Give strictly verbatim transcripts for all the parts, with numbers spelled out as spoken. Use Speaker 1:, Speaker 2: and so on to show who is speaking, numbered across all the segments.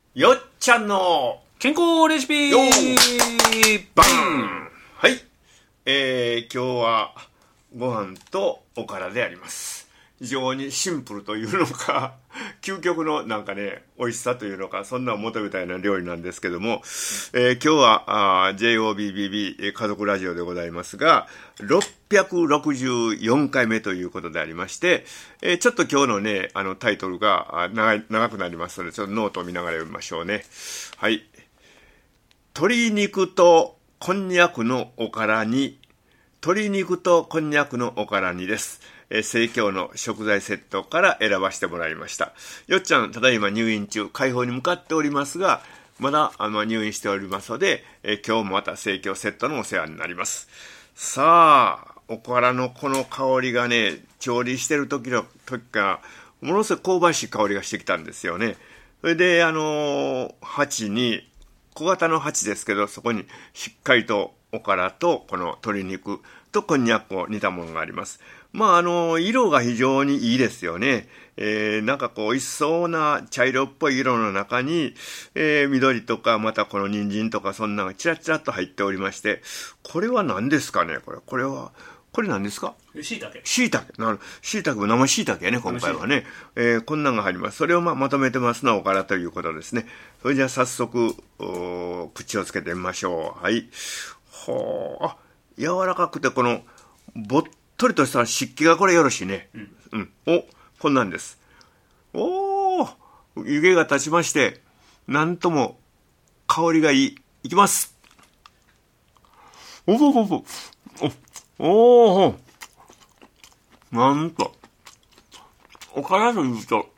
Speaker 1: よっちゃんの
Speaker 2: 健康レシピ
Speaker 1: よーバン。はい、えー、今日はご飯とおからであります。非常にシンプルというのか究極のなんかね美味しさというのか、そんな求めたような料理なんですけども、えー、今日はあ ジェイオービービービー 家族ラジオでございますが、ろっぴゃくろくじゅうよんかいめということでありまして、えー、ちょっと今日のねあのタイトルが長い長くなりますので、ちょっとノートを見ながら読みましょうね。はい、鶏肉とこんにゃくのおからに、鶏肉とこんにゃくのおからにです。えー、生協の食材セットから選ばせてもらいました。よっちゃん、ただいま入院中、解放に向かっておりますが、まだあの入院しておりますので、えー、今日もまた生協セットのお世話になります。さあ、おからのこの香りがね、調理してる時の時からものすごい香ばしい香りがしてきたんですよね。それであのー、鉢に小型の鉢ですけど、そこにしっかりとおからとこの鶏肉とこんにゃくを煮たものがあります。まああの色が非常にいいですよね。えー、なんかこう美味しそうな茶色っぽい色の中に、えー、緑とかまたこの人参とかそんなのがチラチラと入っておりまして、これは何ですかね。これこれはこれ何ですか。
Speaker 2: しいたけ。
Speaker 1: しいたけ。なる。しいたけも生しいたけね、今回はね。えー、こんなのが入ります。それをままとめてますのはおからということですね。それじゃあ早速口をつけてみましょう。はい。ほー、あ、柔らかくてこのぼっとりとした湿気がこれよろしいね。うん。うん、お、こんなんです。おー、湯気が立ちまして、なんとも香りがいい。いきます。おおおおおお、なんとおからというと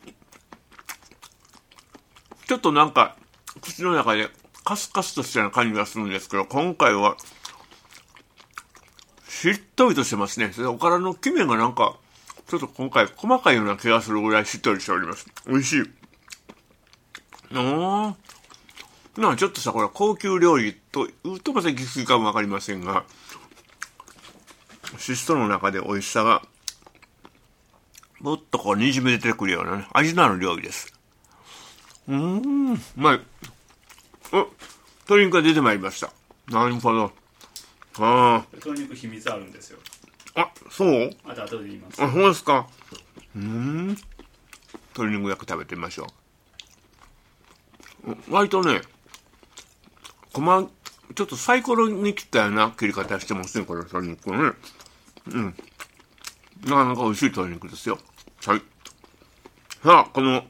Speaker 1: ちょっとなんか口の中でカスカスとしたような感じがするんですけど、今回はしっとりとしてますね。それでおからの黄身がなんかちょっと今回細かいような気がするぐらいしっとりしております。美味しい。おー、なんかちょっとさ、これは高級料理と言うとまた行き過ぎかもわかりませんが、ししとの中で美味しさがもっとこうにじみ出てくるようなね、味のある料理です。うーん、うまい。お、鶏肉が出てまいりました。なるほど。ああ、
Speaker 2: 鶏肉秘密あるんですよ。
Speaker 1: あ、そう。
Speaker 2: あと後で言います。
Speaker 1: あ、そうですか。うーん、鶏肉焼く食べてみましょう。割とね、細ちょっとサイコロに切ったような切り方してますね、これ鶏肉ね。うん、なかなか美味しい鶏肉ですよ。はい。さあ、この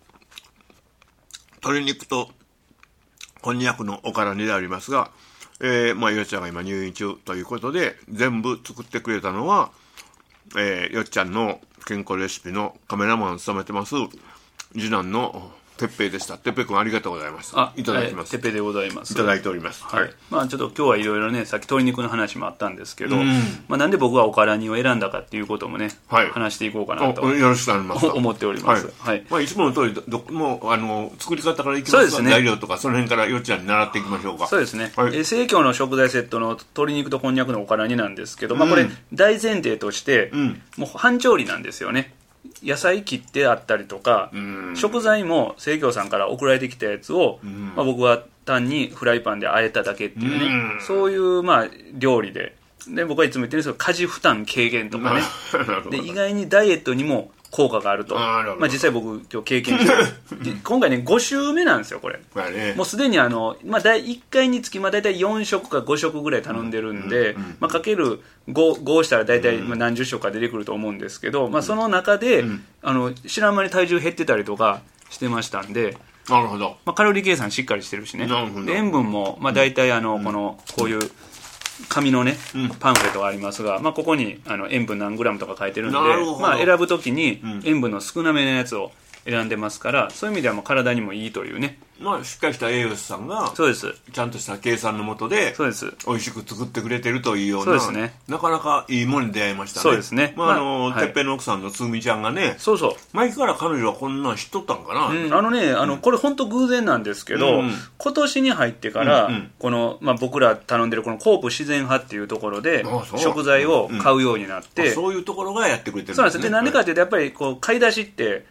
Speaker 1: 鶏肉とこんにゃくのおからにでありますが、えー、まあよっちゃんが今入院中ということで、全部作ってくれたのは、えー、よっちゃんの健康レシピのカメラマンを務めてます次男のてっぺいでした。てっぺい君ありがとうございます。
Speaker 2: あ、
Speaker 1: いただきます。
Speaker 2: てっぺいでございます。
Speaker 1: いただいております。
Speaker 2: はい。はい、まあちょっと今日はいろいろね、さっき鶏肉の話もあったんですけど、
Speaker 1: うん、
Speaker 2: まあなんで僕がおから煮を選んだかっていうこともね、はい、話していこうかなと
Speaker 1: よろしくお願いします
Speaker 2: 思っております。はい。はい、
Speaker 1: まあいつもの通りどどもうあの作り方からいきますが、そうですね、材料とかその辺からよっちゃんに習っていきましょうか。
Speaker 2: そうですね。はい、え生協の食材セットの鶏肉とこんにゃくのおから煮なんですけど、うん、まあこれ大前提として、うん、もう半調理なんですよね。野菜切ってあったりとか、食材も生協さんから送られてきたやつを、まあ、僕は単にフライパンで和えただけっていうね、うそういうまあ料理で、で僕はいつも言ってるんですけど、家事負担軽減とかねで意外にダイエットにも効果があると。あ、まあ、実際僕今日経験して今回ねご週目なんですよこれ、まあね、もうすでにあの、まあ、いっかいにつきまあ大体よん食かご食ぐらい頼んでるんで、うんうんうん、まあ、かける 5, 5したら大体まあ何十食か出てくると思うんですけど、まあ、その中で、うん、あの知らん間に体重減ってたりとかしてましたんで、
Speaker 1: なるほど、
Speaker 2: まあ、カロリー計算しっかりしてるしね、で塩分もまあ大体あの、うん、このこういう紙のね、うん、パンフレットがありますが、まあ、ここにあの塩分何グラムとか書いてるんで、まあ、選ぶときに塩分の少なめのやつを選んでますから、そういう意味ではもう体にもいいというね、
Speaker 1: まあ、しっかりした栄養士さんが
Speaker 2: そうです
Speaker 1: ちゃんとした計算のもとで
Speaker 2: そうです
Speaker 1: 美味しく作ってくれてるというような、
Speaker 2: そうですね、
Speaker 1: なかなかいいものに出会いましたね。
Speaker 2: そうですね、
Speaker 1: まああのまあ、てっぺんの奥さんのつぐみちゃんがね、
Speaker 2: そうそう
Speaker 1: 前から彼女はこんなん知っとったんかな、
Speaker 2: うん、あのね、あのこれ本当偶然なんですけど、うん、今年に入ってから、うんうん、このまあ、僕ら頼んでるこのコープ自然派っていうところで食材を買うようになって、
Speaker 1: うん、そういうところがやってくれてるんですね。
Speaker 2: そうなんです。で、なんでかっていうとやっぱりこう買い出しって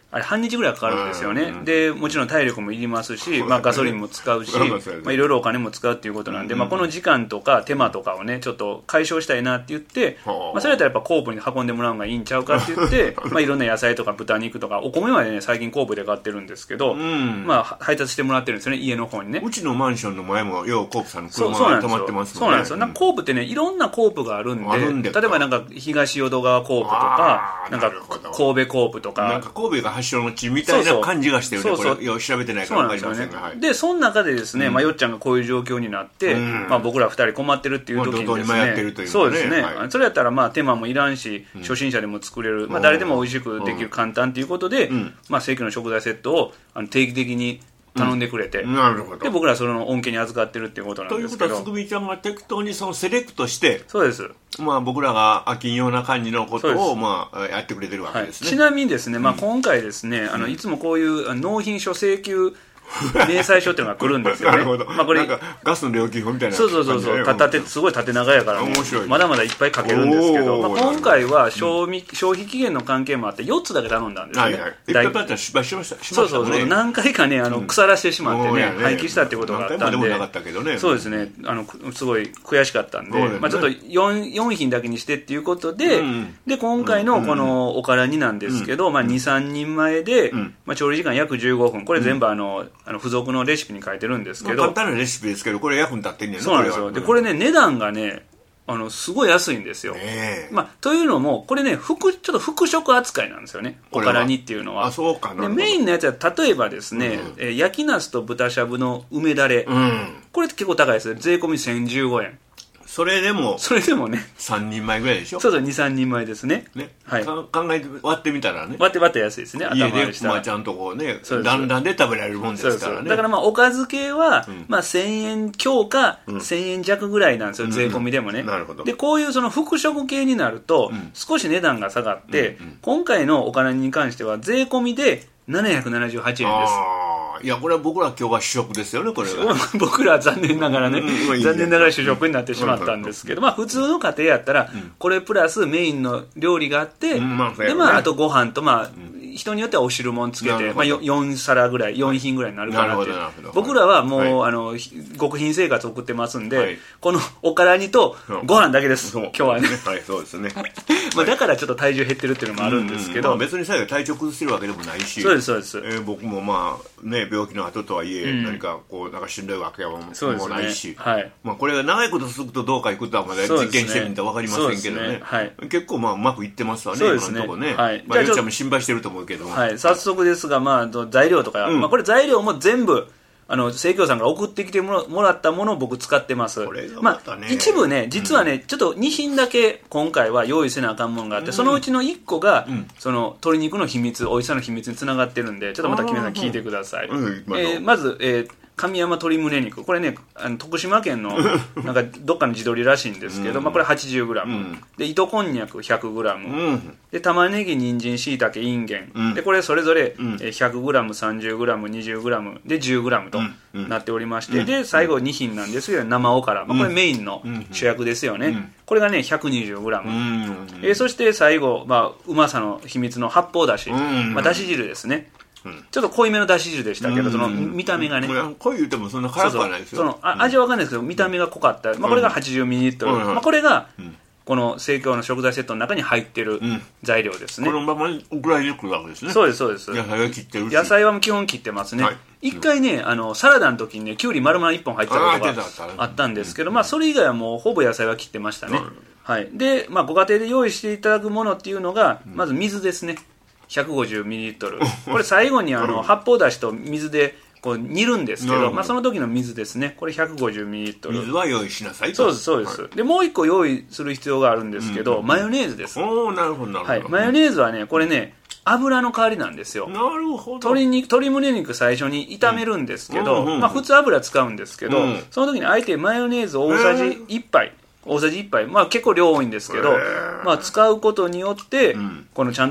Speaker 2: あれ半日ぐらいかかるんですよね、うん、でもちろん体力もいりますし、まあ、ガソリンも使うし、まあ、いろいろお金も使うっていうことなんで、うんまあ、この時間とか手間とかをねちょっと解消したいなって言って、まあ、それだったらやっぱコープに運んでもらうのがいいんちゃうかって言ってまあいろんな野菜とか豚肉とかお米までね最近コープで買ってるんですけど、うん、まあ配達してもらってるんですよね家の方にね。
Speaker 1: うちのマンションの前もようコープさんの車が止まってますもんね。
Speaker 2: そうなんですよ。なんかコープってねいろんなコープがあるん で, るんで例えばなんか東淀川コープとかなんか神戸コープとか
Speaker 1: なんか神戸が発祥の地みたいな感じがしてるね。そうそうこれよ調べてないから分かりませんが、はい、
Speaker 2: でその中でですね、うんまあ、よっちゃんがこういう状況になって、うんまあ、僕らふたり困ってるっていう時にですね、
Speaker 1: まあ、迷ってるというね
Speaker 2: そうですね、
Speaker 1: はい、
Speaker 2: それやったらまあ手間もいらんし、うん、初心者でも作れる、まあ、誰でも美味しくできる簡単ということで、うんまあ、正規の食材セットをあの定期的に頼んでくれて、
Speaker 1: うん、なるほど。
Speaker 2: で僕らその恩恵に預かってるっていうことなんですけど。
Speaker 1: ということはつぐみちゃんが適当にそのセレクトして
Speaker 2: そうです、
Speaker 1: まあ、僕らが飽きんような感じのことを、まあ、やってくれてるわけですね、
Speaker 2: はい、ちなみにですね、まあ、今回ですね、うん、あのいつもこういう納品書請求明細書っていうのが来るんですよね。
Speaker 1: なるほど、まあ、これなんかガスの料金表みたいな
Speaker 2: そうそうそうそう縦すごい縦長やから、ね、まだまだいっぱい書けるんですけど、まあ、今回は賞味、うん、消費期限の関係もあってよっつだけ頼んだんですね。はいはい、いっぱいだったら失敗しましたしました、ね、そうそうそう何回かねあの腐らしてしまってね、うん、廃棄したっていうことがあったんで、何回までもなかったけどね、そうですねあのすごい悔しかったんで、ねまあ、ちょっと 4, よん品だけにしてっていうことで、うん、で今回のこのおからになんですけど、うんまあ、にさんにんまえで、うんまあ、調理時間約じゅうごふんこれ全部あの、うん、あの付属のレシピに書いてるんですけど、
Speaker 1: まあ、簡単なレシピですけどこれ約分経ってんねんね。
Speaker 2: そうなんですよ。でこれね値段がねあのすごい安いんですよ、えーまあ、というのもこれね副ちょっと副食扱いなんですよねおからにっていうのは。
Speaker 1: あそうかな。
Speaker 2: でメインのやつは例えばですね、うんえー、焼きナスと豚しゃぶの梅だれ、うん、これ結構高いですね。税込みせんじゅうごえん。
Speaker 1: それでも
Speaker 2: それでもね
Speaker 1: さんにんまえぐらいでしょ。
Speaker 2: そうそうにさんにんまえですね。ね、はい、
Speaker 1: 考えて割ってみたらね
Speaker 2: 割って割って安いですね。
Speaker 1: 家でまあちゃんとこうねだんだんで食べられるもんですからね。
Speaker 2: そうそうだからまあおかず系は、うんまあ、せんえん強か、うん、せんえん弱ぐらいなんですよ、税込みでもね、うん、
Speaker 1: なるほど。
Speaker 2: でこういうその副食系になると、うん、少し値段が下がって、うんうん、今回のおからに関しては税込みでななひゃくななじゅうはちえんです。
Speaker 1: いやこれは僕ら今日は主食ですよねこれは
Speaker 2: 僕らは残念ながらね、うん、残念ながら主食になってしまったんですけど、まあ普通の家庭やったら、うん、これプラスメインの料理があって、うんまあでまああとご飯とまあ、うん、人によってはお汁もんつけて、まあ、よん皿ぐらいよん品ぐらいになるかなっていう。僕らはもう、はい、あの極貧生活を送ってますんで、はい、このおからにとご飯だけです、今日はね。
Speaker 1: はいそうですね
Speaker 2: まあだからちょっと体重減ってるっていうのもあるんですけど、
Speaker 1: うんうんまあ、別に最後体調崩してるわけでもないし。
Speaker 2: そうですそうです、
Speaker 1: えー、僕もまあね病気の後とはいえ、うん、何かこうなんかしんどいわけもないし、ねはいまあ、これが長いこと続くとどうかいくことはまだ実験してみると分かりませんけどね、ねはい、結構まあうまくいってますわね
Speaker 2: そうですね
Speaker 1: 今のところね、
Speaker 2: はい
Speaker 1: まあ、よっちゃんも心配してると思うけど、
Speaker 2: はい、早速ですが、まあ、材料とか、うんまあ、これ材料も全部あの生協さんから送ってきてもらったものを僕使ってます。これがまたね、まあ、一部ね実はね、うん、ちょっとに品だけ今回は用意せなあかんものがあって、うん、そのうちのいっこが、うん、その鶏肉の秘密美味しさの秘密につながってるんでちょっとまた君さん聞いてください、うんうんえー、まず、えー神山鶏胸肉これねあの徳島県のなんかどっかの地鶏らしいんですけど、うんまあ、これ はちじゅうグラム、うん、で糸こんにゃく ひゃくグラム、うん、で玉ねぎ人参しいたけいんげん、うん、でこれそれぞれ、うん、ひゃくグラム さんじゅうグラム にじゅうグラム で じゅうグラム となっておりまして、うん、で最後に品なんですけど生おから、まあ、これメインの主役ですよね、うん、これがね ひゃくにじゅうグラム、うんえー、そして最後、まあ、うまさの秘密の発泡だし、うんまあ、だし汁ですね。うん、ちょっと濃いめのだし汁でしたけど、うん、その見た目がね、
Speaker 1: 濃い言うてもそんな辛くはないですよ。
Speaker 2: そうそうそのあ味は分かんないですけど見た目が濃かった、まあ、これが はちじゅうミリリットル、うんまあ、これが、うん、この生協の食材セットの中に入ってる材料ですね、
Speaker 1: うん、このまま送られてくるわけですね。
Speaker 2: そうですそうです。
Speaker 1: 野菜は切ってるし
Speaker 2: 野菜は基本切ってますね、はい、一回ねあのサラダの時にねきゅうり丸々いっぽん入ってたことがあったんですけど、まあ、それ以外はもうほぼ野菜は切ってましたね、うんはい、で、まあ、ご家庭で用意していただくものっていうのがまず水ですね。ひゃくごじゅうミリリットルこれ最後にあの発泡だしと水でこう煮るんですけど、まあ、その時の水ですね。これ ひゃくごじゅうミリリットル
Speaker 1: 水は用意しなさいと。
Speaker 2: そうですそうです、はい、でもう一個用意する必要があるんですけど、うんうん、マヨネーズです。
Speaker 1: おーなるほどなるほど、はい、
Speaker 2: マヨネーズはねこれね油の代わりなんですよ。
Speaker 1: なるほど。
Speaker 2: 鶏肉鶏胸肉最初に炒めるんですけど、うんうんうんまあ、普通油使うんですけど、うん、その時にあえてマヨネーズ大さじいっぱい大さじいっぱい、まあ、結構量多いんですけど、まあ、使うことによって、うん、このちゃんと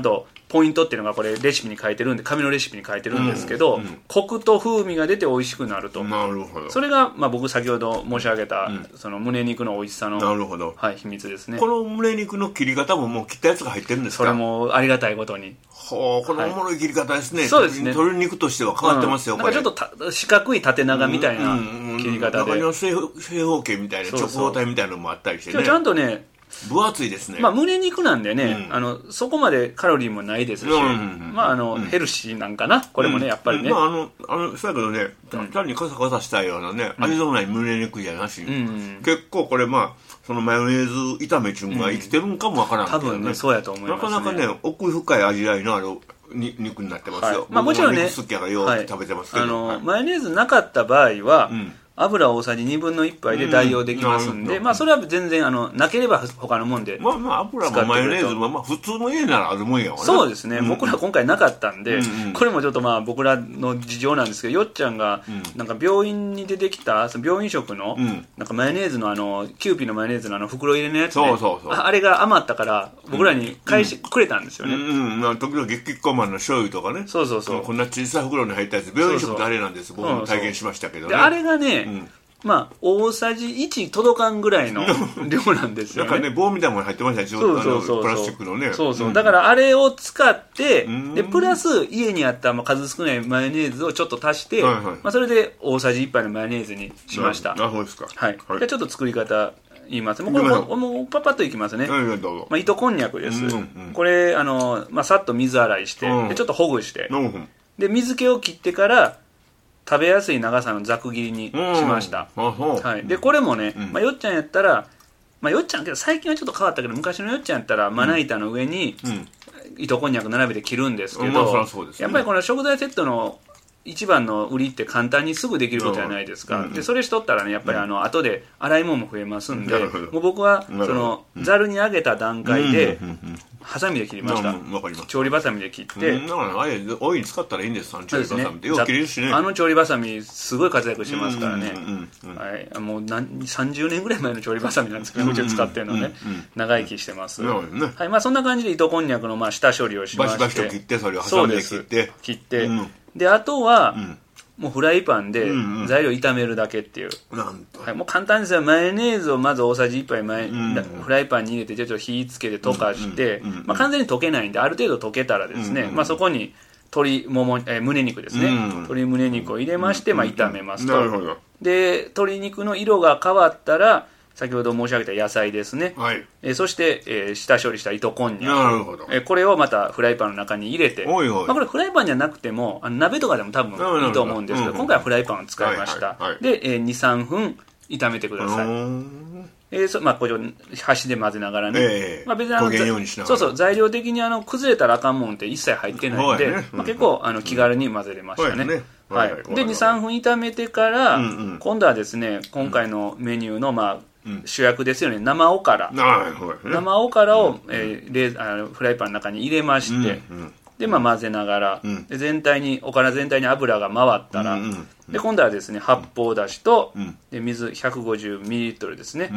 Speaker 2: ポイントっていうのがこれレシピに書いてるんで、紙のレシピに書いてるんですけど、うんうん、コクと風味が出て美味しくなると。
Speaker 1: なるほど。
Speaker 2: それが、まあ、僕先ほど申し上げた、うん、その胸肉の美味しさの、
Speaker 1: なるほど、
Speaker 2: はい、秘密ですね。
Speaker 1: この胸肉の切り方ももう切ったやつが入ってるんですか？
Speaker 2: それもありがたいことに。
Speaker 1: ほう、このおもろい切り方ですね。
Speaker 2: はい、そうですね。
Speaker 1: 鶏肉としては変わってますよ、
Speaker 2: うん、なんかちょっとた四角い縦長みたいな切り方で、
Speaker 1: 中には正方形みたいな直方体みたいなのもあったりしてね。
Speaker 2: ちゃんとね、
Speaker 1: 分厚いですね。
Speaker 2: まあ、胸肉なんでね、うん、あのそこまでカロリーもないですし、うんうんうん、まああの、うん、ヘルシーなんかな、これもね、やっぱりね、
Speaker 1: うん、まああのあのそうやけどね、単にカサカサしたようなね、うん、味のない胸肉じゃなし、うんうん、結構これまあそのマヨネーズ炒めちゅんが生きてるんかもわからんけどね、
Speaker 2: 多分ね、そうやと思いますね。
Speaker 1: なかなかね、奥深い味わいのあるに肉になってますよ。
Speaker 2: はい、まあもちろんね、
Speaker 1: 肉好きやからよく食べてますけど、
Speaker 2: はい、あの、
Speaker 1: はい、
Speaker 2: マヨネーズなかった場合は、うん、油大さじにぶんのいちぱいで代用できますんで、うん、まあそれは全然あのなければ他のもんで
Speaker 1: まあまあ油もマヨネーズもまあ普通の家ならあるもんやわね。
Speaker 2: そうですね、うん、僕ら今回なかったんで、
Speaker 1: うんうん、
Speaker 2: これもちょっとまあ僕らの事情なんですけど、よっちゃんがなんか病院に出てきた病院食のなんかマヨネーズのあのキューピーのマヨネーズのあの袋入れのやつね、
Speaker 1: そうそうそう、
Speaker 2: あれが余ったから僕らに返してくれたんですよね。
Speaker 1: うんうんうん、時々キッコーマンの醤油とかね、
Speaker 2: そうそうそう、
Speaker 1: こんな小さい袋に入ったやつ、病院食ってあれなんです。僕も体験しましたけどね。
Speaker 2: であれがね、うん、まあ、大さじいち届かんぐらいの量なんですよね。
Speaker 1: なんかね、棒みたいなもの入ってましたね、
Speaker 2: そうそうそう、
Speaker 1: プラスチックのね。
Speaker 2: そうそう、うん、だからあれを使って、でプラス家にあった数少ないマヨネーズをちょっと足して、はいはい、まあ、それで大さじいっぱいのマヨネーズにしました。
Speaker 1: なるほどですか。
Speaker 2: はい。はい、じゃあちょっと作り方言います。もうこれももうパパッといきますね。
Speaker 1: はい、どうぞ。
Speaker 2: まあ、糸こんにゃくです。うんうん、これあの、まあ、さっと水洗いして、うん、でちょっとほぐして、うん、で水気を切ってから食べやすい長さのざく切りにしました。
Speaker 1: うん、
Speaker 2: はい。でこれもね、うん、まあ、よっちゃんやったら、まあ、よっちゃんけど最近はちょっと変わったけど、昔のよっちゃんやったらまな板の上に糸こんにゃく並べて切るんですけど、うんまあそうですね、やっぱりこの食材セットの一番の売りって簡単にすぐできることじゃないですか、うん、でそれしとったらねやっぱりあの後で洗い物も増えますんで、うん、もう僕はそのざるに上げた段階でハサミで切りました、うん、調理バサミで切って、
Speaker 1: うん、だからあれオイル使ったらいいんです。調理バサミってよく切れるしね。
Speaker 2: あの調理バサミすごい活躍してますからね、はい、もう何さんじゅうねんぐらい前の調理バサミなんですけど、うち使ってるのね、うんうん、長生きしてます、ね、はいまあ、そんな感じで糸こんにゃくのまあ下処理をしまして、
Speaker 1: バシバシと切って、それをハサミで切って
Speaker 2: 切って、うん、であとは、うんもうフライパンで材料炒めるだけっていう、
Speaker 1: うんうん、なんと、
Speaker 2: はい、もう簡単ですよ。マヨネーズをまず大さじいっぱい前、うんうん、フライパンに入れてちょっと火つけて溶かして、うんうんまあ、完全に溶けないんである程度溶けたらですね、うんうんまあ、そこに鶏もも、えー、胸肉ですね、うんうん、鶏胸肉を入れまして、まあ、炒めますと、
Speaker 1: なるほど。
Speaker 2: で鶏肉の色が変わったら先ほど申し上げた野菜ですね、はいえー、そして、えー、下処理した糸こんにゃく、
Speaker 1: なるほど、
Speaker 2: えー、これをまたフライパンの中に入れて、
Speaker 1: おいおい、
Speaker 2: まあ、これフライパンじゃなくてもあの鍋とかでも多分いいと思うんですけど、うんうん、今回はフライパンを使いました、はいはいはい、で、えー、にさんぷん炒めてください。えーそまあ、これを箸で混ぜながらね、えーまあ、別にあのそうそう材料的にあの崩れたらあかんもんって一切入ってないので、ねまあ、結構あの気軽に混ぜれましたね、うんはい、でにさんぷん炒めてから、うんうん、今度はですね今回のメニューの、まあうん、主役ですよね生おから、うん、生おからを、うんえー、レーあのフライパンの中に入れまして、うんうんでまあ、混ぜながら、うん、で全体におから全体に油が回ったら、うんうん、で今度はですね発泡だしと、うん、で水 ひゃくごじゅうミリリットル ですね、うん、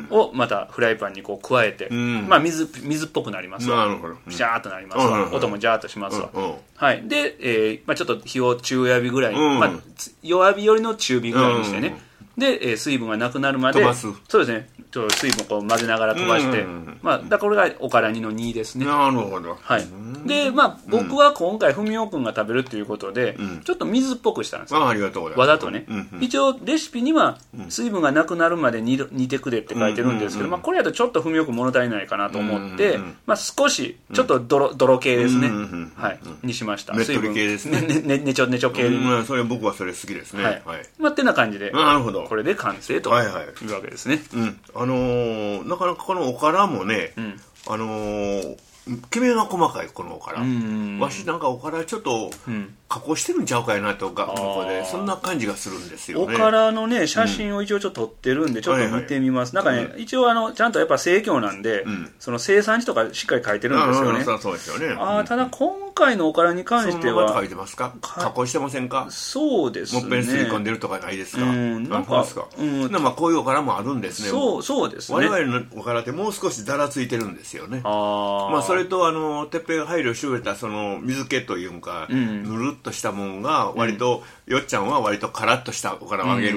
Speaker 2: をまたフライパンにこう加えて、うん、まあ、水, 水っぽくなりますわ、なるほど、ジャーっとなりますわ、うん、音もジャーっとしますわ、うん、はいで、えーまあ、ちょっと火を中弱火ぐらい、うんまあ、弱火よりの中火ぐらいにしてね、うん、で、えー、水分がなくなるまで
Speaker 1: 飛ばす
Speaker 2: そうですねちょっと水分をこう混ぜながら飛ばして、うんまあ、だからこれがおからにのにですね。
Speaker 1: なるほど、
Speaker 2: はいでまあ、僕は今回文雄君が食べるということで、うん、ちょっと水っぽくしたんですよ。
Speaker 1: あありがとうございます。
Speaker 2: わざとね、うんうん、一応レシピには水分がなくなるまで煮煮てくれって書いてるんですけど、うんうんうんまあ、これだとちょっと文雄君物足りないかなと思って、うんうんまあ、少しちょっと泥、泥系ですね、うんうんうんはい、にしました。
Speaker 1: ねっとり系ですね。
Speaker 2: ねねねちょねちょ系で、
Speaker 1: うん、それ僕はそれ好きですね。
Speaker 2: はいはい、まあ、ってな感じで
Speaker 1: なるほどこ
Speaker 2: れで完成というわけですね。
Speaker 1: はいはいうん、あのー、なかなかこのおからもね、うん、あのーきめが細かいこのおから、わしなんかおからちょっと加工してるんちゃうかいなとか、うん、でそんな感じがするんですよね。
Speaker 2: おからのね写真を一応ちょっと撮ってるんでちょっと見てみます、うん、なんかね、うん、一応あのちゃんとやっぱ生協なんで、うん、その生産地とかしっかり書いてるんですよね。
Speaker 1: あ、そうですよね。
Speaker 2: あただ今回のおからに関しては
Speaker 1: そのまま書いてますか、加工してませんか。
Speaker 2: そうですね、
Speaker 1: もっぺんすり込んでるとかないですか。
Speaker 2: うん、なんか、
Speaker 1: うん、まあこういうおからもあるんですね。
Speaker 2: そうそうですね。
Speaker 1: 我々のおからってもう少しざらついてるんですよね。
Speaker 2: あ、
Speaker 1: まあそれとあのてっぺんが配慮してくれたその水気というか、うん、ぬるっとしたもんが割と、うん、よっちゃんは割とカラッとしたおからをあげる、うん、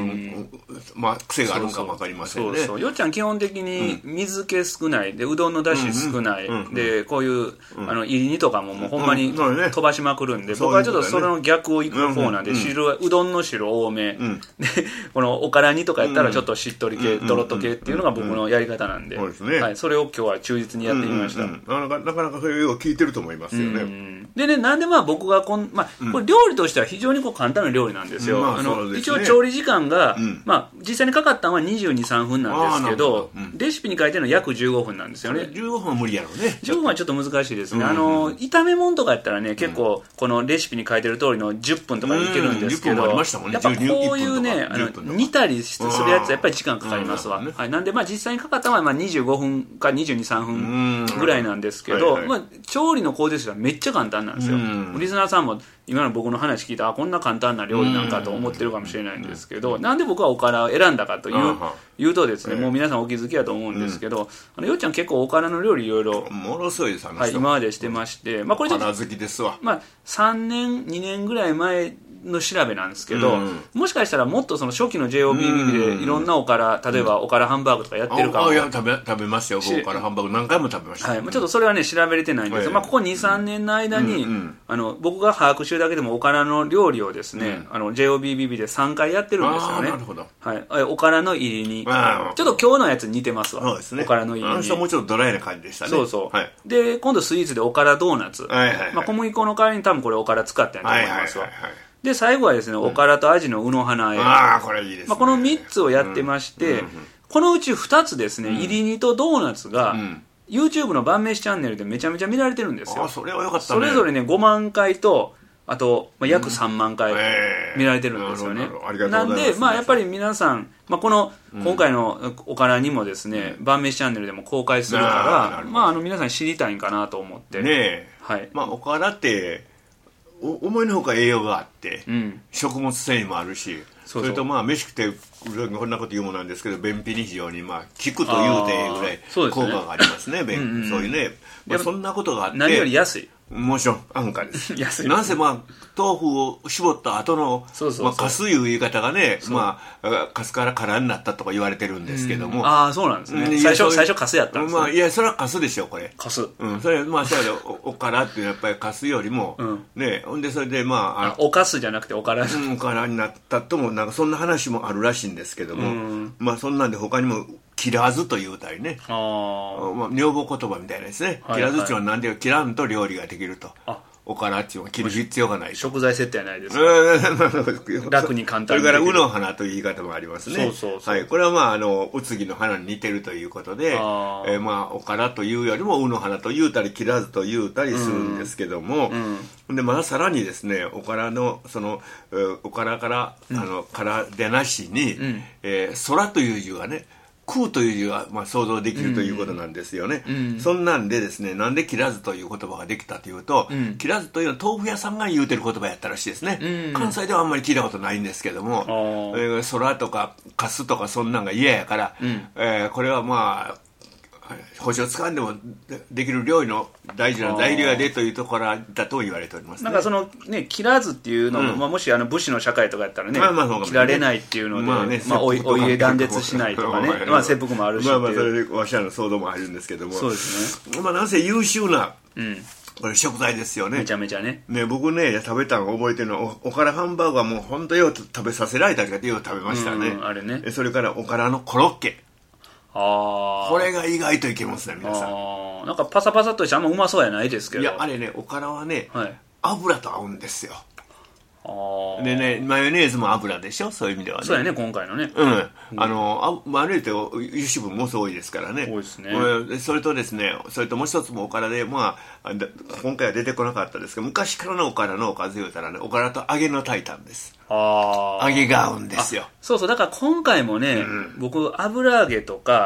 Speaker 1: まあ癖があるんかもわかりませんね。そうそう、
Speaker 2: よっちゃん基本的に水気少ないで、うどんのだし少ない、うんうん、でこういう、うん、あの入り煮とかももうほんまに飛ばしまくるんで、うん、僕はちょっとそれの逆をいく方なんで、うんうん、汁はうどんの汁多め、うん、でこのおから煮とかやったらちょっとしっとり系、うん、ドロッと系っていうのが僕のやり方なんで、うん、そうですね、はい、それを今日は忠実にやってみました。うんうんうん、
Speaker 1: なかなかそれを聞いてると思いますよね。うん、
Speaker 2: でね、なんでまあ僕がこん、まあ、これ料理としては非常にこう簡単な料理なんですよ。うん、まあ、あの一応調理時間が、うん、まあ、実際にかかったのはにじゅうに、さんぷんなんですけど、うん、レシピに書いてるのは約じゅうごふんなんですよね。
Speaker 1: じゅうごふんは無理やろうね。
Speaker 2: じゅうごふんはちょっと難しいですね。うんうん、あの炒め物とかやったらね、結構このレシピに書いてる通りのじゅっぷんとかでいけるんですけど、うん、やっぱこういうね、あの煮たりするやつはやっぱり時間かかりますわ。うん、はい、なんでまあ実際にかかったのはまあにじゅうごふんかにじゅうに、さんぷんぐらいなんですけど、はいはい、まあ、調理の工程としてはめっちゃ簡単なんですよ。リスナーさんも今の僕の話聞いて、あ、こんな簡単な料理なんかと思ってるかもしれないんですけど、なんで僕はおからを選んだかという言うとですね、もう皆さんお気づきやと思うんですけど、あのよっちゃん結構おからの料理いろいろ
Speaker 1: ものすごいです、
Speaker 2: はい、今までしてまして、まあこれちょっと
Speaker 1: 好きですわ。
Speaker 2: まあさんねんにねんぐらい前の調べなんですけど、うん、もしかしたらもっとその初期の ジェイオービービー でいろんなおから、例えばおからハンバーグとかやってるかも。
Speaker 1: ああ、いや、食べ、食べましたよ。おからハンバーグ何回も食べました。
Speaker 2: はい。ちょっとそれはね、調べれてないんですけど、まあここに、さんねんの間に、うんうん、あの、僕が把握してるだけでもおからの料理をですね、うん、あの、ジェイオービービー でさんかいやってるんですよね。
Speaker 1: なるほど。
Speaker 2: はい。おからの入りに。ちょっと今日のやつに似てますわ。
Speaker 1: そうですね。
Speaker 2: おからの入りに。
Speaker 1: あの人もうちょっとドライな感じでしたね。
Speaker 2: そうそう。
Speaker 1: はい。
Speaker 2: で、今度スイーツでおからドーナツ。はいはいはい。まあ小麦粉の代わりに多分これおから使ってると思いますわ。はいはいはいはい。で最後はですね、おからとアジのうの花あえ、
Speaker 1: ああこれいいですね、
Speaker 2: まあ、このみっつをやってまして、うんうんうん、このうちふたつですね、うん、入り煮とドーナツが、うん、YouTube の晩飯チャンネルでめちゃめちゃ見られてるんですよ。
Speaker 1: あ、それはよかったね。
Speaker 2: それぞれねごまんかいとあと、まあ、約さんまんかい見られてるんですよね。
Speaker 1: うん、えー、なん
Speaker 2: で、まあ、やっぱり皆さん、まあ、この今回のおからにもですね、うん、晩飯チャンネルでも公開するから、まあ、あの皆さん知りたいんかなと思って
Speaker 1: ねえ、はい、まあ、おからって思いのほか栄養があって、うん、食物繊維もあるし、そうそう、それとまあ飯食ってこんなこと言うもなんですけど、便秘に非常にまあ効くというてぐらい効果がありますね。そうですね、うんうん、そういうね、まあ、そんなことがあって
Speaker 2: 何より安い、
Speaker 1: もちろん安価です
Speaker 2: 安い。
Speaker 1: なんせまあ豆腐を絞った後のかすいう言い方がね、まあかすから空になったとか言われてるんですけども、
Speaker 2: うん、ああそうなんですね、うん、最初最初かすやったんですね。
Speaker 1: まあ、いやそれはかすでしょこれ、
Speaker 2: かす、
Speaker 1: うん、それまあそれで お, おからっていうのはやっぱりかすよりも、うん、ね、ほんでそれでまああ
Speaker 2: あおかすじゃなくておから、
Speaker 1: うん、おからになったともなんかそんな話もあるらしいんですけども、うん、まあそんなんで他にも切らずというたりね、あ、まあ、女房言葉みたいなですね、はいはい、切らずっていうのは何で切らんと料理ができると。あ、おからっていうのは切る必要がない。
Speaker 2: 食材設定はないですか。楽に簡単に。
Speaker 1: それからうの花という言い方もありますね。
Speaker 2: そうそうそう。
Speaker 1: はい、これはまああのうつぎの花に似てるということで、あ、えー、まあおからというよりもうの花と言うたり切らずと言うたりするんですけども、うんうん、でまださらにですね、おからのそのおからから、うん、あのからでなしに、うん、えー、空という字はね。空という字はまあ想像できるということなんですよね、うんうん、そんなんでですね、なんで切らずという言葉ができたというと、うん、切らずというのは豆腐屋さんが言うてる言葉やったらしいですね、うん、関西ではあんまり聞いたことないんですけども、えー、空とかカスとかそんなんが嫌やから、うん、えー、これはまあ星をつかんでもできる料理の大事な材料やでというところだと言われております、ね、
Speaker 2: なんかそのね、切らずっていうのも、うん、まあ、もしあの武士の社会とかやったらね、まあまあそうかもね、切られないっていうので、まあね、まあ、お, お家断絶しないとかね、まあ切腹もあるし、
Speaker 1: まあまあそれでわしらの騒動もあるんですけども、
Speaker 2: そうですね、
Speaker 1: まあなんせ優秀な、うん、これ食材ですよね。
Speaker 2: めちゃめちゃね。
Speaker 1: ね、僕ね食べたの覚えてるのは お, おからハンバーグはもう本当よく食べさせられたりとかよく食べましたね、うん、あれね。それからおからのコロッケ、あ、これが意外といけますね皆さん。
Speaker 2: あ、なんかパサパサとしてあんまうまそうやないですけど、
Speaker 1: いやあれね、おからはね、はい、油と合うんですよ。あでね、マヨネーズも油でしょ、そういう意味ではね。
Speaker 2: そうやね、今回のね、
Speaker 1: うん、うん、あのマヨネーズって油脂分も多いですからね。
Speaker 2: 多いですね。
Speaker 1: それとですね、それともう一つもおからで、まあ今回は出てこなかったですけど、昔からのおからのおかず言うたらね、おからと揚げの炊いたんです。あ、揚げが合うんですよ。
Speaker 2: そうそう、だから今回もね、うん、僕油揚げとか、うん、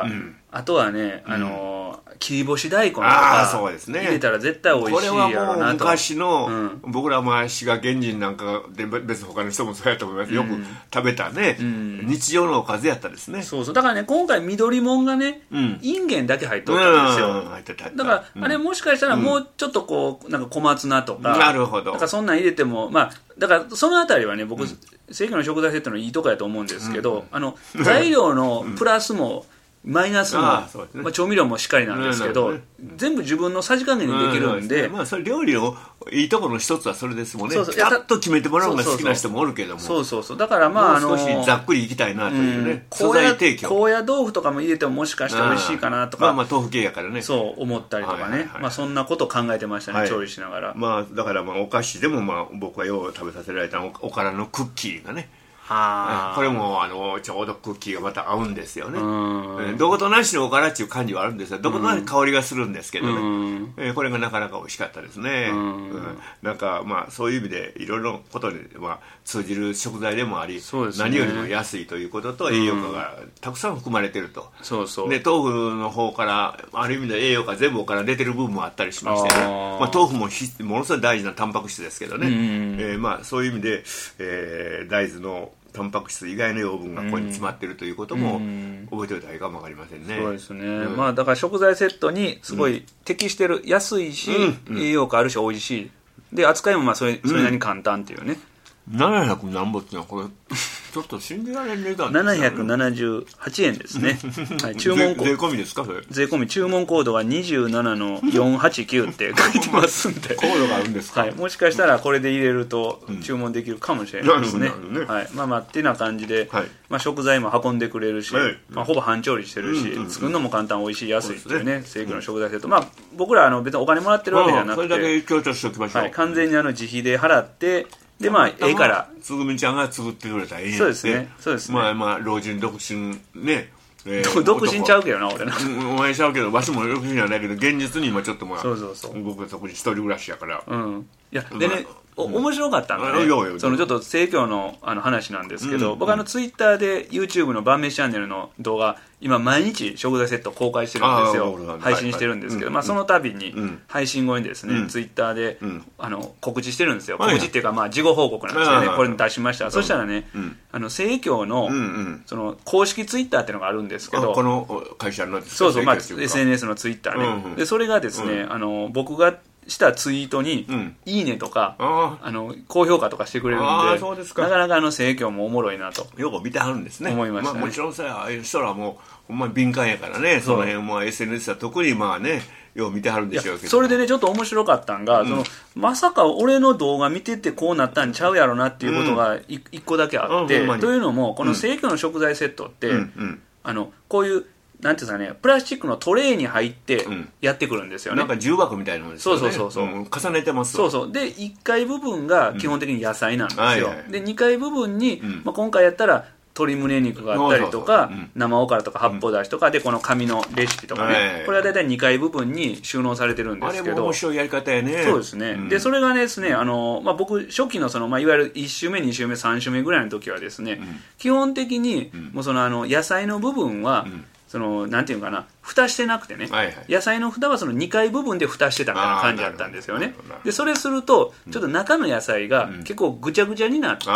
Speaker 2: あとはね、あのー、切り干し大根と
Speaker 1: あー
Speaker 2: か
Speaker 1: そうですね
Speaker 2: 入れたら絶対美味しいやろうなと。
Speaker 1: これはもう昔の、
Speaker 2: うん、
Speaker 1: 僕らまあ滋賀県人なんかで別に他の人もそうやと思います、よく食べたね、うん、日常のおかずやったですね。
Speaker 2: そうそう、だからね今回緑もんがね、うん、インゲンだけ入っとったんですよ、うん、だから、うん、あれもしかしたらもうちょっとこうなんか小松菜とか、
Speaker 1: なるほど、
Speaker 2: なんかそんなん入れてもまあだからそのあたりはね僕、うん、正規の食材セットのいいとこやと思うんですけど、うん、あの材料のプラスも、うん、マイナスも、ああね、まあ、調味料もしっかりなんですけど、ね、全部自分のさじ加減でできるんで、
Speaker 1: うん、まあ、それ料理のいいところの一つはそれですもんね。そうそう、やっと決めてもらうのが好きな人もおるけども、
Speaker 2: そうそうそう、だからまああの
Speaker 1: 少しざっくりいきたいなというね、うん、素
Speaker 2: 材提供、高野豆腐とかも入れてももしかしたら美味しいかなとか、
Speaker 1: まあまあ豆腐系やからね、
Speaker 2: そう思ったりとかね、はいはいはい、まあそんなことを考えてましたね、はい、調理しながら。
Speaker 1: まあだからまあお菓子でもまあ僕はよう食べさせられたおからのクッキーがね、はこれもあのちょうどクッキーがまた合うんですよね。うん、どことなしのおからっていう感じはあるんですが、どことなし香りがするんですけどね、うんえー、これがなかなか美味しかったですね。うんうん、なんかまあそういう意味でいろいろなことに、まあ、通じる食材でもあり、そうですね、何よりも安いということと栄養価がたくさん含まれていると、うん、そうそうで豆腐の方からある意味で栄養価全部から出てる部分もあったりしましてね、あ、まあ、豆腐もひものすごい大事なタンパク質ですけどね、うんえーまあ、そういう意味で、えー、大豆のタンパク質以外の養分がここに詰まっているということも覚えておいたらいいかもわかりませんね。
Speaker 2: そうですね、うん、まあだから食材セットにすごい適してる、安いし、うん、栄養価あるし美味しいで扱いもまあそれ、それなりに簡単っていうね、
Speaker 1: うん、ななひゃく何ぼっていうのはこれちょっと信じられる値段ですね。
Speaker 2: ななひゃくななじゅうはちえんですね、はい、注文
Speaker 1: 税込みですかそれ。
Speaker 2: 税込み、注文コードがにじゅうななのよんはちきゅうって書いてますんで
Speaker 1: コードがあるんですか、
Speaker 2: はい、もしかしたらこれで入れると注文できるかもしれないですね、うんね、はい、まあまあってな感じで、はい、まあ、食材も運んでくれるし、はい、まあ、ほぼ半調理してるし、うんうん、作るのも簡単、美味しい、安いっていうね、正規の食材セット、まあ僕らあの別にお金もらってるわけじゃなくて、
Speaker 1: それだけ強調しておきましょう、
Speaker 2: はい、完全にあの自費で払ってでまあええから
Speaker 1: つぐみちゃんが作ってくれたらええんやって。
Speaker 2: そうですね、そうですね、
Speaker 1: まあまあ老人独身ね、
Speaker 2: えー、独身ちゃうけどな俺な
Speaker 1: お前ちゃうけどわしも独身じゃないけど現実に今ちょっとまあ
Speaker 2: そうそうそう
Speaker 1: 僕はそこに一人暮らしやから、うん、
Speaker 2: いやでね、まあ、お面白かったのがね、うん、そのちょっと生協のあの話なんですけど、うん、僕あのツイッターで YouTube の晩飯チャンネルの動画今毎日食材セット公開してるんですよ、配信してるんですけど、はいはい、まあ、その度に配信後にですね、うん、ツイッターで、うん、あの告知してるんですよ、告知っていうかまあ事後報告なんですよね、はい、これに出しました、うん、そしたらね、うん、あの生協の、うんうん、その公式ツイッターっていうのがあるんですけど、
Speaker 1: この会社の
Speaker 2: そうそう、まあ、エスエヌエス のツイッターね、うんうん、でそれがですね、うん、あの僕がしたツイートに、うん、いいねとか あ, あの高評価とかしてくれるん で,
Speaker 1: あそうですか、
Speaker 2: なかなかあの生協もおもろいなと
Speaker 1: よく見てはるんですね、
Speaker 2: 思いましたね、
Speaker 1: まあ、もちろんさああいう人らもほんまに敏感やからね、その辺も エスエヌエス は特にまあねよう見てはるんでしょうけど、
Speaker 2: それでねちょっと面白かったんが、うん、そのまさか俺の動画見ててこうなったんちゃうやろなっていうことが一個だけあって、うん、というのもこの生協の食材セットって、うん、あのこういうなんていうんですかね、プラスチックのトレーに入ってやってくるんですよね、
Speaker 1: うん、なんか重箱みたいなものですよね、
Speaker 2: そうそうそうそう、
Speaker 1: うん、重ねてます
Speaker 2: そうそうでいっかい部分が基本的に野菜なんですよ、うんはいはい、でにかい部分に、うんまあ、今回やったら鶏胸肉があったりとか、そうそうそう、うん、生おからとか八方だしとか、うん、でこの紙のレシピとかね、はいはい、これはだいたいにかい部分に収納されてるんですけど、
Speaker 1: あれも面白いやり方やね。
Speaker 2: そうですね、うん、でそれがですね、あの、まあ、僕初期のその、まあ、いわゆるいち週目に週目さん週目ぐらいの時はですね、うん、基本的に、うん、もうそのあの野菜の部分は、うんそのなんていうかな蓋してなくてね、はいはい、野菜の蓋はそのにかい部分で蓋してたみたいな感じだったんですよね。でそれするとちょっと中の野菜が結構ぐちゃぐちゃになって、うん、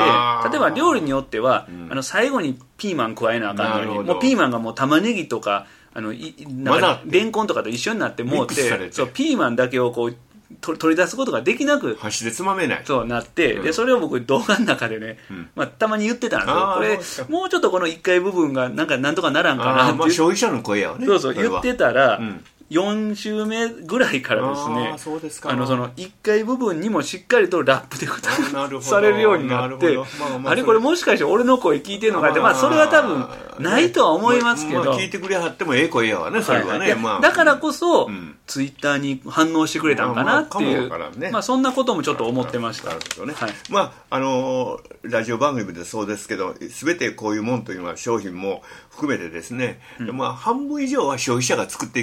Speaker 2: 例えば料理によっては、うん、あの最後にピーマン加えなあかんのにもうピーマンがもう玉ねぎとかあのいなんかレンコンとかと一緒になってもうてそうピーマンだけをこう取り出すことができなく
Speaker 1: 箸でつまめない
Speaker 2: そうなって、うん、でそれを僕動画の中でね、うんまあ、たまに言ってたんですよ。これもうちょっとこのいっかい部分がなんかなんとかならんかなって、
Speaker 1: まあ、消費者の声やわね。
Speaker 2: そうそう言ってたら、うんよん週目ぐらいからですね、あそうですか、あのそのいっかい部分にもしっかりとラップで蓋されるようになって、まあまあ、あれこれもしかして俺の声聞いてるのかって、まあ、それは多分ないとは思いますけど、まあまあ、
Speaker 1: 聞いてくれはってもええ声やわね、それはね、はいはいまあ、
Speaker 2: だからこそ、うん、ツイッターに反応してくれたんかなっていう、まあまあねまあ、そんなこともちょっと思ってました。なるほどね、はい、
Speaker 1: まああのー、ラジオ番組でそうですけど全てこういうもんというのは商品も含めてですね、うんまあ、半分以上は消費者が作っていくもんであって、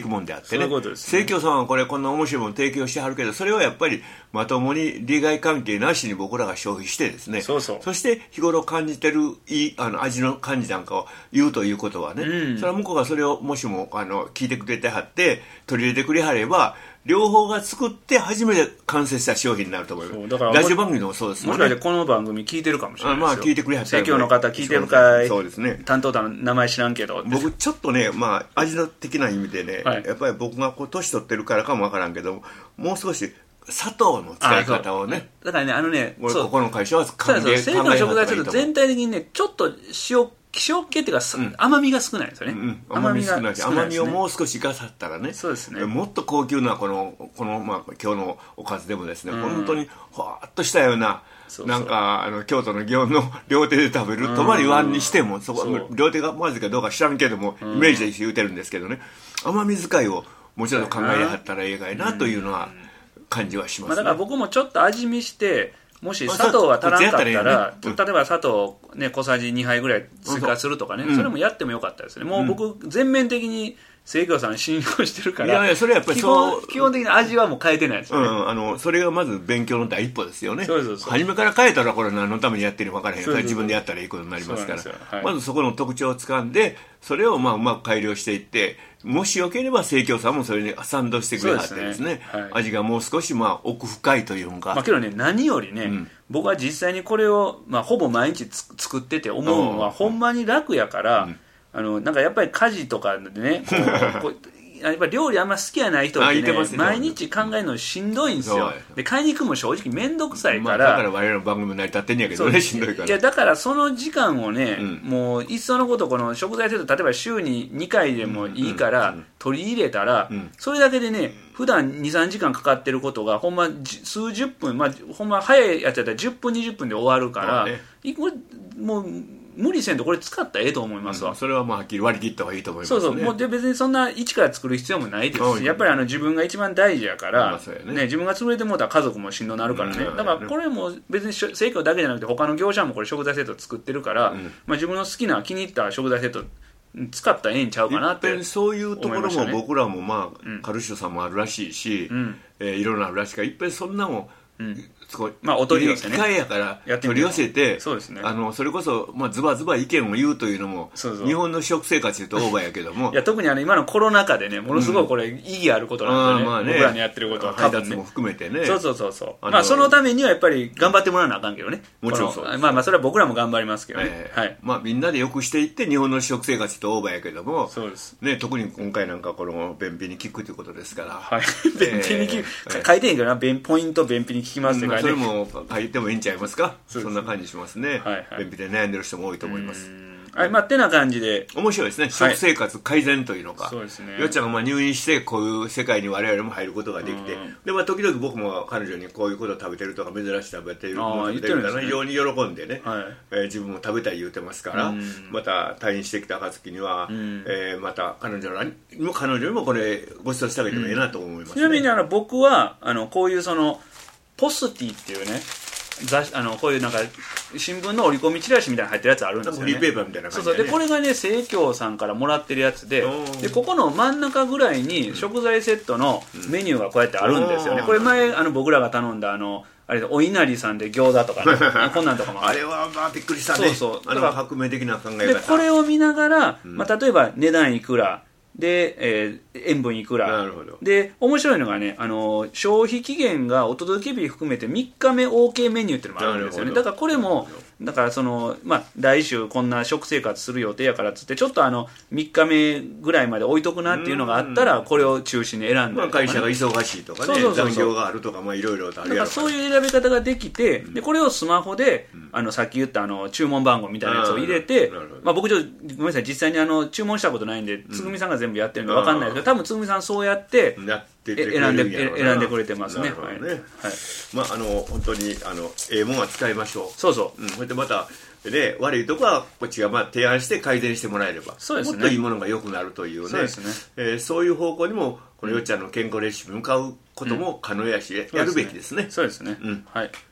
Speaker 1: ってね、生協さんはこれこんな面白いもの提供してはるけど、それをやっぱりまともに利害関係なしに僕らが消費してですね、
Speaker 2: そうそう、
Speaker 1: そして日頃感じてるいいあの味の感じなんかを言うということはね、うん、それは向こうがそれをもしもあの聞いてくれてはって取り入れてくれはれば、両方が作って初めて完成した商品になると思います。だからラジオ番組でもそうですもんね。
Speaker 2: もしかしてこの番組聞いてるかもしれないですよ。
Speaker 1: あ、まあ聞いてくれはったら、
Speaker 2: 生協の方聞いてるかい。
Speaker 1: そうですね。
Speaker 2: 担当者の名前知らんけど。
Speaker 1: 僕ちょっとね、まあ味の的な意味でね、はい、やっぱり僕がこう年取ってるからかもわからんけど、もう少し砂糖の使い方をね。
Speaker 2: だからね、あのね、
Speaker 1: 俺ここの会社は考え
Speaker 2: そうです。生協の食材ちょっと全体的にね、ちょっと塩塩気っていうか、うん、甘みが少ないんですよね、うん、
Speaker 1: 甘みが少ないし、甘みをもう少し生かさったらね、
Speaker 2: そうですね、
Speaker 1: もっと高級なこのこの、まあ、今日のおかずでもですね、うん、本当にほわっとしたような、そうそう、なんかあの京都の祇園の両手で食べるとまりわんにしても、そこ両手がまずいかどうか知らんけども、イメージで言うてるんですけどね、甘み使いをもうちょっと考えはったらええかいなというのは感じはしますね。
Speaker 2: まあ、だから僕もちょっと味見して、もし砂糖が足らんかったら、ね、うん、例えば砂糖、ね、小さじにはいぐらい追加するとかね、うん、それもやってもよかったですね。もう僕全面的に生協さん信用してるから、
Speaker 1: いやいや、それはやっぱりそう、
Speaker 2: 基本的に味はもう変えてないですよね、
Speaker 1: うん、あのそれがまず勉強の第一歩ですよね。
Speaker 2: そうそうそう、
Speaker 1: 初めから変えたらこれ何のためにやってるか分からへん、それ自分でやったらいいことになりますから、はい、まずそこの特徴をつかんで、それをまあうまく改良していって、もしよければ生協さんもそれに賛同してくれはってですね、はい、味がもう少しまあ奥深いというか、
Speaker 2: まあ、けどね、何よりね、うん、僕は実際にこれを、まあ、ほぼ毎日つ作ってて思うのは、ほんまに楽やから、うん、あのなんかやっぱり家事とかでね、こうこうやっぱり料理あんま好きやない人ってね、毎日考えるのしんどいんですよ。で買いに行くも正直面倒くさいから、まあ、
Speaker 1: だから我々の番組成り立ってんやけどね、しんどいから。
Speaker 2: いやだからその時間をね、うん、もういっそのことこの食材セット、例えば週ににかいでもいいから取り入れたら、うんうん、それだけでね、普段にさんじかんかかってることがほんま数十分、まあ、ほんま早いやつやったらじゅっぷんにじゅっぷんで終わるから、ね、もう無理せんとこれ使ったらええと思いますわ、
Speaker 1: うん、それはまあはっきり割り切った方がいいと思いますね。
Speaker 2: そうそう、もうで別にそんな一から作る必要もないですし、うん、やっぱりあの自分が一番大事やから、まあねね、自分が潰れてもうたら家族もしんどなるからね、うん、だからこれも別に生協だけじゃなくて他の業者もこれ食材セット作ってるから、うん、まあ、自分の好きな気に入った食材セット使ったらええんちゃうかなって思いましたね。
Speaker 1: そういうところも僕らもまあ、うん、カルシオさんもあるらしいし、うん、えー、いろんなあるらしいから、いっぺんそんなもん、うん、
Speaker 2: まあ、お取り寄せね、
Speaker 1: 機会やから取り寄せて、
Speaker 2: そうですね、
Speaker 1: あのそれこそ、まあ、ズバズバ意見を言うというのも、そうそう、日本の食生活でいうとオーバーやけども
Speaker 2: いや特にあの今のコロナ禍でね、ものすごいこれ意義あることなんでね、うん、まあね、僕らのやってることは
Speaker 1: 配達も含めてね、
Speaker 2: そうそうそうそう、あのー、まあ、そのためにはやっぱり頑張ってもらわなあかんけどね、
Speaker 1: もちろんそうです。
Speaker 2: まあまあそれは僕らも頑張りますけどね、
Speaker 1: えーはい、まあ、みんなでよくしていって日本の食生活とオーバーやけども、
Speaker 2: そうです、
Speaker 1: ね、特に今回なんかこの便秘に効くということですから、
Speaker 2: はい、便秘に効く、えー、書いてへんけどな、ポイント便秘に効きますって書いて、
Speaker 1: それも書いてもいいんちゃいますか。 そ, そんな感じしますね、はいはい、便秘で悩んでる人も多いと思います。
Speaker 2: はい、まあ、ってな感じで
Speaker 1: 面白いですね、食生活改善というのか、
Speaker 2: そうですね、
Speaker 1: よっちゃんがまあ入院してこういう世界に我々も入ることができて、で、まあ、時々僕も彼女にこういうことを食べてるとか珍しく食べてるのを食べてるから非常に喜んでね、はい、えー、自分も食べたい言うてますから、また退院してきた暁には、えー、また彼女にも彼女にもこれご馳走してあげてもいいなと思います、ね、
Speaker 2: ちなみにあの僕はあのこういうそのポスティっていうね、雑あのこういうなんか新聞の折り込みチラシみたいなの入ってるやつあるんですよね。
Speaker 1: フリーペーパーみたいな感じで、ね、
Speaker 2: そうそう、でこれがね生協さんからもらってるやつで、でここの真ん中ぐらいに食材セットのメニューがこうやってあるんですよね、うん、これ前あの僕らが頼んだあのあれお稲荷さんで餃子とかねこんなんとかも
Speaker 1: あれはまあびっくりしたね。そうそう、あの革命的な考え方
Speaker 2: でこれを見ながら、まあ、例えば値段いくらで、えー、塩分いくら、
Speaker 1: なるほど。
Speaker 2: で面白いのがね、あの消費期限がお届け日含めてみっかめ OK メニューっていうのもあるんですよね。だからこれもだからその、まあ、来週こんな食生活する予定やからっつってちょっとあのみっかめぐらいまで置いとくなっていうのがあったらこれを中心に選んだりとか、ね、
Speaker 1: まあ、会社が忙しいとかね、残業があるとか、まあ、いろいろとあるやろから、
Speaker 2: そういう選び方ができて、でこれをスマホで、うん、あのさっき言ったあの注文番号みたいなやつを入れて、まあ、僕ちょっとごめんなさい、実際にあの注文したことないんで、うん、つぐみさんが全部やってるんで分かんないですけど、多分つぐみさんそうやって
Speaker 1: やってて
Speaker 2: 選んで選んでくれてますね。
Speaker 1: なるほどね、はい、まあ、あの本当にあのええもんは使いましょう。
Speaker 2: そうそう、
Speaker 1: うん、それでまたで悪いところはこっちがまあ提案して改善してもらえれば、
Speaker 2: そうですね、
Speaker 1: もっといいものが良くなるというね、そうですね、えー、そういう方向にもこのよっちゃんの健康レシピに向かうことも可能やし、うん、やるべきですね。
Speaker 2: そうですね、うん、はい、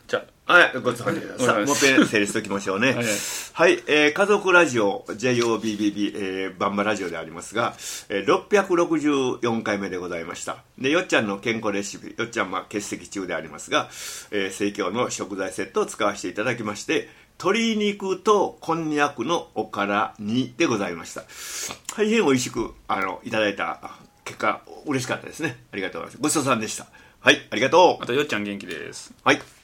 Speaker 2: じゃ
Speaker 1: あはいごちそうさまでしたさあもう一遍整理しておきましょうねはい、はいえー、家族ラジオ ジェイオービービービー、えー、バンバラジオでありますが、えー、ろっぴゃくろくじゅうよんかいめでございました。でよっちゃんの健康レシピ、よっちゃんは欠席中でありますが、えー、生協の食材セットを使わせていただきまして、鶏肉とこんにゃくのおから煮でございました。大変美味しくあのいただいた結果嬉しかったですね。ありがとうございます。ごちそうさんでした。はい、ありがとう。
Speaker 2: あとよっちゃん元気です。
Speaker 1: はい。